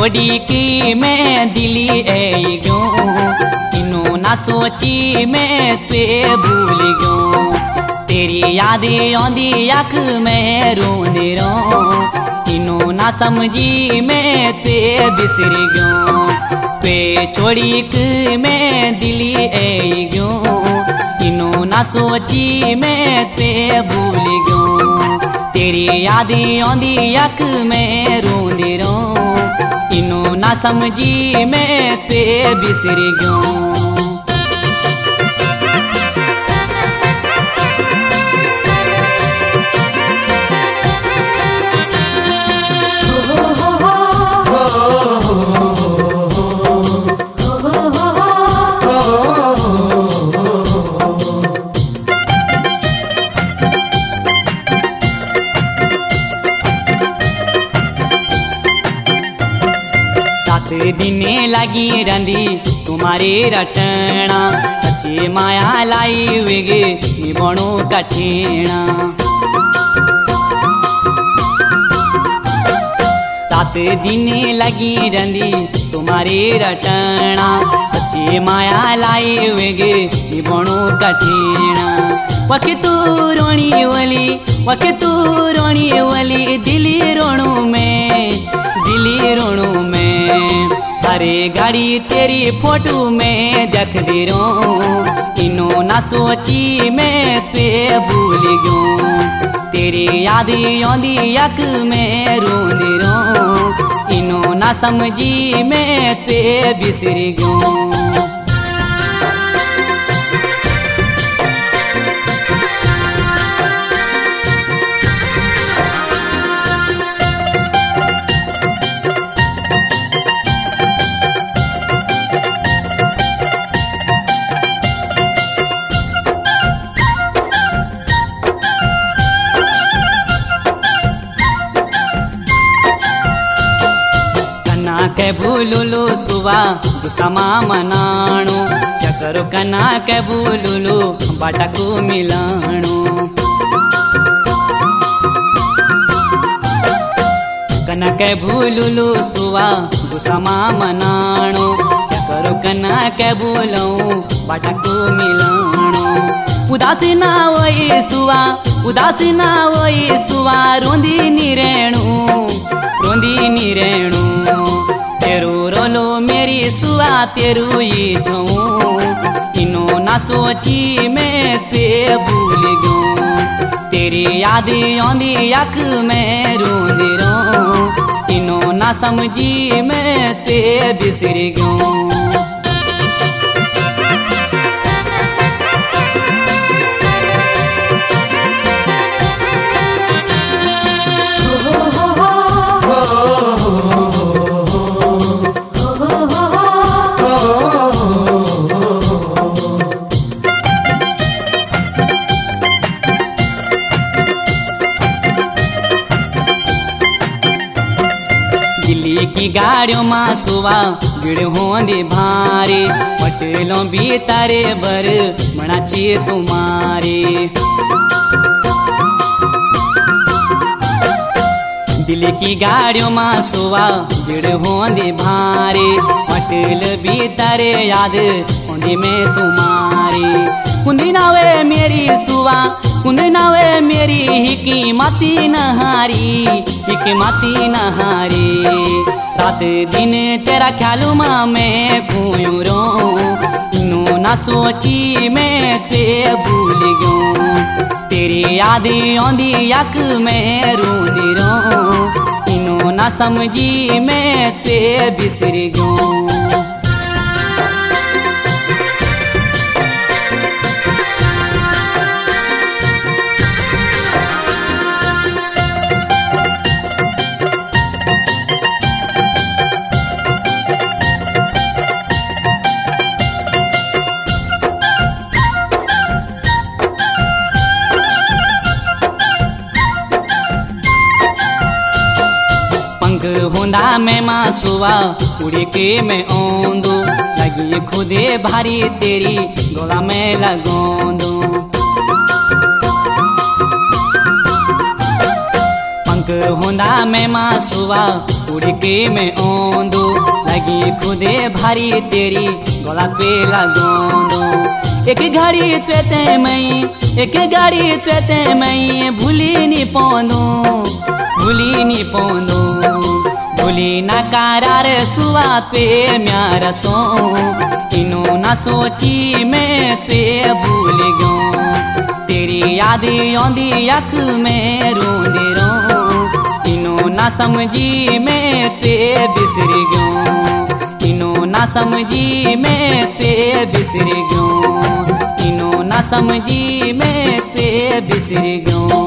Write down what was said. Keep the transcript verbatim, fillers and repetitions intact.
छोड़ी की मैं दिली ए गयो, इनो ना सोची मैं ते भूल गयो। तेरी यादें आंदी अख में रोंदे रो, इनो ना समझी मैं ते बिसर गयो। पे छोड़ी की मैं दिली ए गयो, इनो ना सोची मैं ते भूल गयो। तेरी यादें आंदी अख में रोंदे रो, इनो ना समझी मैं ते बिसर गयो। दिने लगी रंदी तुम्हारे रटना, सच्ची माया लाई वेगे निभणो कठिना। सात दिने लगी रंदी तुम्हारे रटना, सच्ची माया लाई वेगे निभणो कठिना। वखे तू रोणी वली, वखे तू रोणी वली, दिली रोणू में, दिली रोणू में। अरे गाड़ी तेरी फोटो में देख दे रो, इनो ना सोची मैं ते भूल गयो। तेरी यादें आंदी अख में रोंदे रो, इनो ना समझी मैं ते बिसर गयो। के भूलुलु सुवा दुसमा मनाणु, चकरो कना के भूलुलु बाटकू मिलाणु। कना के भूलुलु सुवा दुसमा मनाणु, चकरो कना के भूलू बाटकू मिलाणु। उदासी ना वही सुवा, उदासी ना वही सुवा, रोंदी निरेणु, रोंदी निरेणु। तेरू रोलो मेरी सुआ तेरू ये जाऊं, इनो ना सोची मैं ते भूल गयो। तेरी यादें आंदी अख में रोंदे रो, इनो ना समझी मैं ते बिसर गयो। दिल्ली की गाड़ियों माँ सुवा गिड़ होंदे भारे, पटेलों भी तारे बर मनाची तुम्हारे। दिल्ली की गाड़ियों माँ सुवा गिड़ होंदे भारे, पटेल भी तारे याद होंदे में तुम्हारे। कुंदी नावे मेरी सुवा, कुंदी नावे मेरी हिकी माती नहारी, हिकी माती नहारी। रात दिन तेरा ख्यालू माँ मैं खोयूं रो, इनो ना सोची मैं ते भूल गयो। तेरी यादें आंदी अख में रोंदे रो, इनो ना समझी मैं ते बिसर गयो। होंदा में मासुआ उड़ी के मैं ओंदू, लगी खुदे भारी तेरी गोला में लगोंदू। पंख होंदा में मासुआ उड़ के मैं ओंदो लगी खुदे भारी तेरी गला पे लगोंदो। एक घड़ी त्वेते मई एक घड़ी त्वेते मई भूली नी पोंदो भूली नी पोंदो भूली ना करार सुवा पे म्यार सो इनो ना सोची मैं पे भूल गयो। तेरी याद आंदी अख में रोंदे रो इनो ना समझी मैं पे बिसर गयो। इनो ना समझी मैं पे बिसर गयो। इनो ना समझी मैं पे बिसर गयो।